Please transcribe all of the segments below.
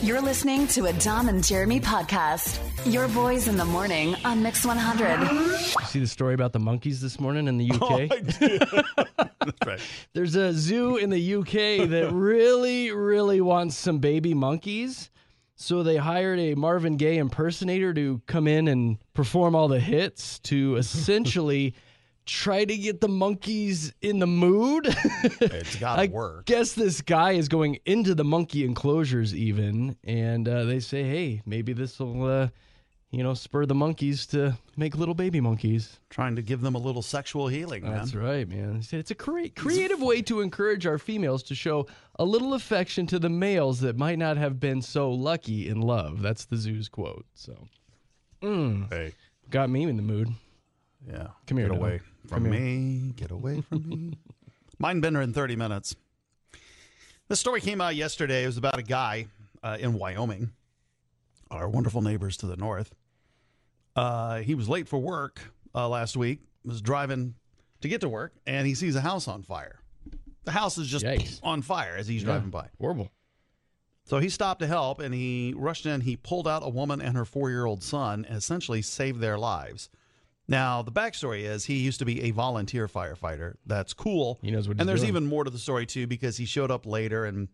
You're listening to a Dom and Jeremy podcast. Your boys in the morning on Mix 100. You see the story about the monkeys this morning in the UK? Oh, I did. That's right. There's a zoo in the UK that really, really wants some baby monkeys. So they hired a Marvin Gaye impersonator to come in and perform all the hits to essentially try to get the monkeys in the mood. It's got to work. I guess this guy is going into the monkey enclosures even, and they say, hey, maybe this will, spur the monkeys to make little baby monkeys. Trying to give them a little sexual healing, man. That's right, man. It's a creative way to encourage our females to show a little affection to the males that might not have been so lucky in love. That's the zoo's quote. So, Hey. got me in the mood. Yeah. Come here, Get Dom. away from me. Get away from me. Mind bender in 30 minutes. This story came out yesterday. It was about a guy in Wyoming, our wonderful neighbors to the north. He was late for work last week, was driving to get to work, and he sees a house on fire. The house is just Yikes. on fire as he's driving by. Horrible. So he stopped to help, and he rushed in. He pulled out a woman and her 4-year-old son and essentially saved their lives. Now, the backstory is he used to be a volunteer firefighter. That's cool. He knows what he's And there's doing. even more to the story, too, because he showed up later and,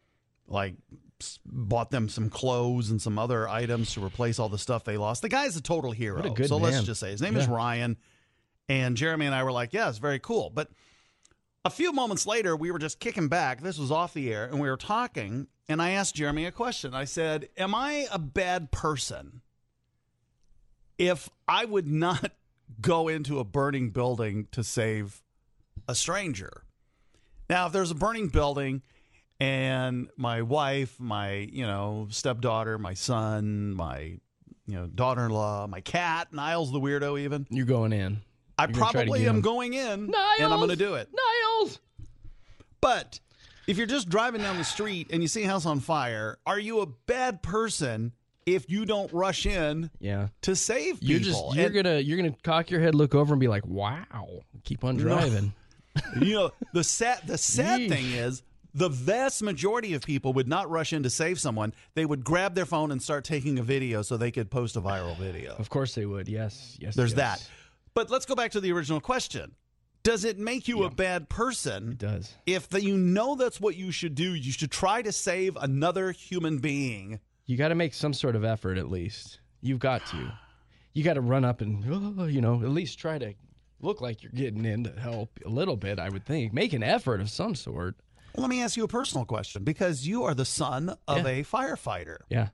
bought them some clothes and some other items to replace all the stuff they lost. The guy's a total hero. What a good so let's man. just say his name is Ryan. And Jeremy and I were like, yeah, it's very cool. But a few moments later, we were just kicking back. This was off the air, and we were talking, and I asked Jeremy a question. I said, am I a bad person if I would not go into a burning building to save a stranger? Now, if there's a burning building and my wife, my, stepdaughter, my son, my, daughter-in-law, my cat, Niles the weirdo even, You're going in. I You're gonna try to probably get am him. going in, Niles! and I'm going to do it. Niles! But if you're just driving down the street and you see a house on fire, are you a bad person if you don't rush in Yeah. to save people? You're gonna cock your head, look over, and be like, "Wow!" Keep on driving. The sad Yeesh. thing is, the vast majority of people would not rush in to save someone. They would grab their phone and start taking a video so they could post a viral video. Of course they would. Yes. There's yes. that. But let's go back to the original question. Does it make you a bad person? It does. If you know that's what you should do, you should try to save another human being. You got to make some sort of effort at least. You've got to. You got to run up and, at least try to look like you're getting in to help a little bit, I would think. Make an effort of some sort. Well, let me ask you a personal question, because you are the son of a firefighter. Yeah.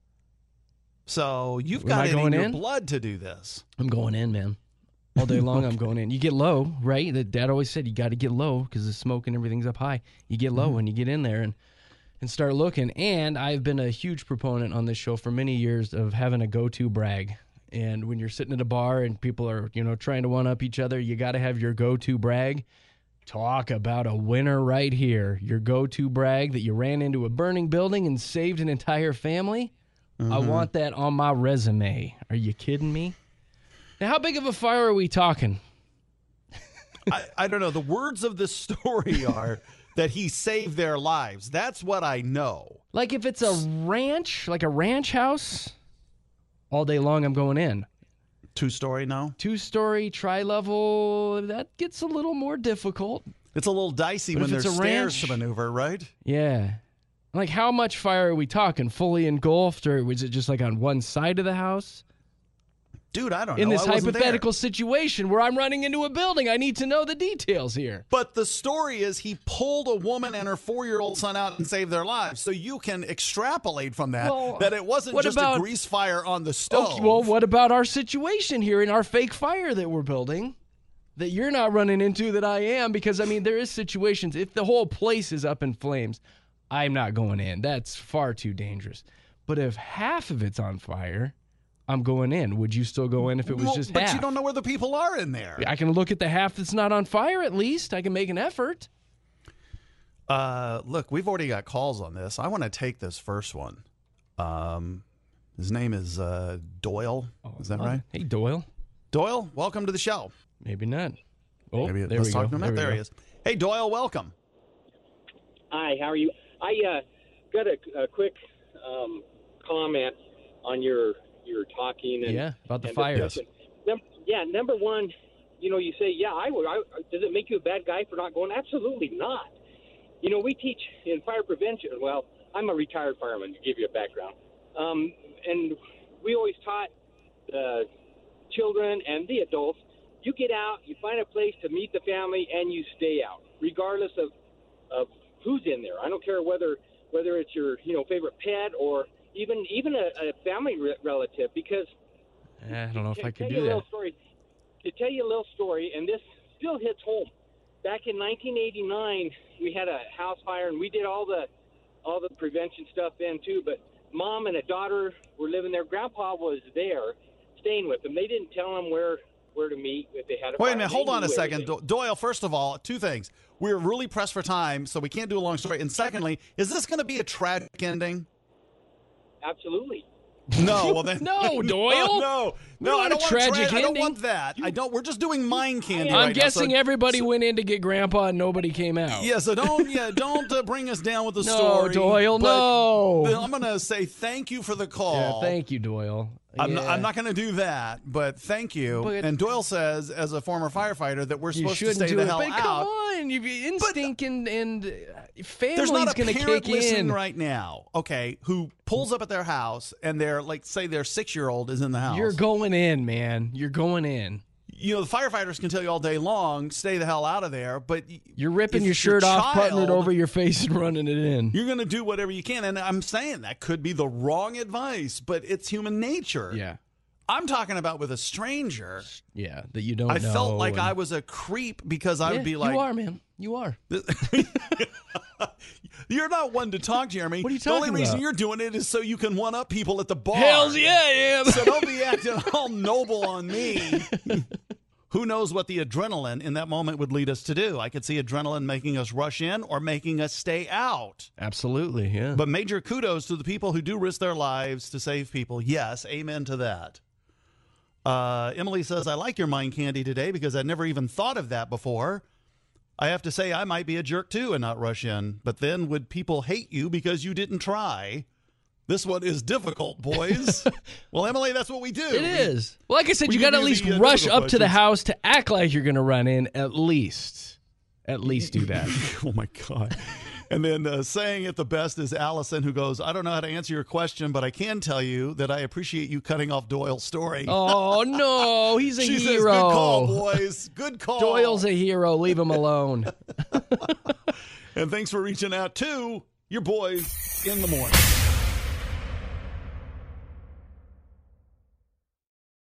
So you've Am got I it in going your in? blood to do this. I'm going in, man. All day long, I'm going in. You get low, right? Dad always said you got to get low because the smoke and everything's up high. You get low when you get in there and start looking. And I've been a huge proponent on this show for many years of having a go-to brag. And when you're sitting at a bar and people are, trying to one-up each other, you got to have your go-to brag. Talk about a winner right here. Your go-to brag that you ran into a burning building and saved an entire family. I want that on my resume. Are you kidding me? Now, how big of a fire are we talking? I don't know. The words of this story are that he saved their lives. That's what I know. Like if it's a ranch, like a ranch house, all day long I'm going in. 2-story now? 2-story, tri-level, that gets a little more difficult. It's a little dicey But when if it's there's a stairs ranch- to maneuver, right? Yeah. Like how much fire are we talking? Fully engulfed, or was it just like on one side of the house? Dude, I don't know. In this I wasn't hypothetical there. situation where I'm running into a building, I need to know the details here. But the story is he pulled a woman and her 4-year-old son out and saved their lives. So you can extrapolate from that Well, that it wasn't what just about- a grease fire on the stove. Okay, well, what about our situation here in our fake fire that we're building that you're not running into that I am? Because, there is situations, if the whole place is up in flames, I'm not going in. That's far too dangerous. But if half of it's on fire, I'm going in. Would you still go in if it was just but half? you don't know where the people are in there. I can look at the half that's not on fire at least. I can make an effort. Look, we've already got calls on this. I want to take this first one. His name is Doyle. Is that right? Hey, Doyle. Doyle, welcome to the show. Maybe not. Oh, Maybe there let's we talk go. to him. There we he go. is. Hey, Doyle, welcome. Hi, how are you? I got a quick comment on your talking. And, about the and fires. Number one, you say, I would. Does it make you a bad guy for not going? Absolutely not. We teach in fire prevention. Well, I'm a retired fireman, to give you a background. And we always taught the children and the adults, you get out, you find a place to meet the family, and you stay out, regardless of who's in there. I don't care whether it's your favorite pet or even a family relative, because I don't know if I could do to tell you a little story, and this still hits home. Back in 1989, we had a house fire, and we did all the prevention stuff then too. But Mom and a daughter were living there. Grandpa was there, staying with them. They didn't tell them where to meet if they had a fire. Wait a minute, hold on a second. Doyle, first of all, two things. We're really pressed for time, so we can't do a long story. And secondly, is this going to be a tragic ending? Absolutely. No, well then. No, Doyle. No, I don't want tragic I don't ending. want that. We're just doing mind candy. I'm right guessing now, everybody went in to get Grandpa and nobody came out. Yeah, so don't bring us down with the No, story. Doyle, no. I'm going to say thank you for the call. Yeah, thank you, Doyle. I'm not going to do that, but thank you. And Doyle says, as a former firefighter, that we're supposed to stay the hell out. Come on, instinct and family's there's not a going to parent kick listening in right now, okay, who pulls up at their house and they're like, say their 6-year-old is in the house. You're going in, man. You're going in. The firefighters can tell you all day long, stay the hell out of there, but you're ripping your shirt off, putting it over your face, and running it in. You're going to do whatever you can, and I'm saying that could be the wrong advice, but it's human nature. Yeah. I'm talking about with a stranger. Yeah, that you don't know. I felt like I was a creep because I would be like... You are, man. You are. You're not one to talk, Jeremy. What are you talking about? The only reason you're doing it is so you can one-up people at the bar. Hells yeah, I am. So don't be acting all noble on me. Who knows what the adrenaline in that moment would lead us to do? I could see adrenaline making us rush in or making us stay out. Absolutely, yeah. But major kudos to the people who do risk their lives to save people. Yes, amen to that. Emily says, I like your mind candy today because I never even thought of that before. I have to say I might be a jerk too and not rush in. But then would people hate you because you didn't try? This one is difficult, boys. Well, Emily, that's what we do. It is. Well, like I said, you got to at least the rush difficult up to the questions. house to act like you're going to run in, at least. At least do that. Oh, my God. And then saying it the best is Allison, who goes, I don't know how to answer your question, but I can tell you that I appreciate you cutting off Doyle's story. Oh, no. He's a She hero. says, good call, boys. Good call. Doyle's a hero. Leave him alone. And thanks for reaching out to your boys in the morning.